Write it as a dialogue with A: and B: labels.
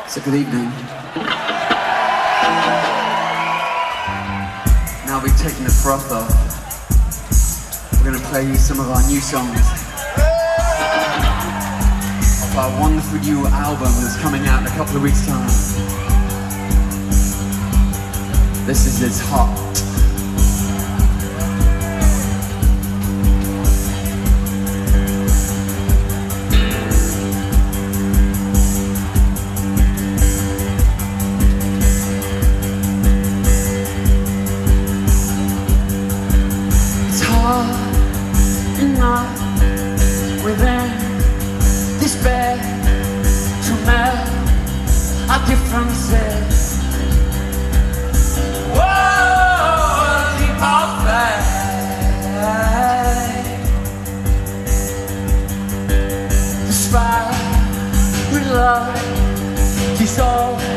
A: So good evening. Now we've taken the froth off. We're going to play you some of our new songs off our wonderful new album that's coming out in a couple of weeks' time. This is It's Hot.
B: Within despair to melt our differences. Whoa, leap off back. Despite with love dissolve.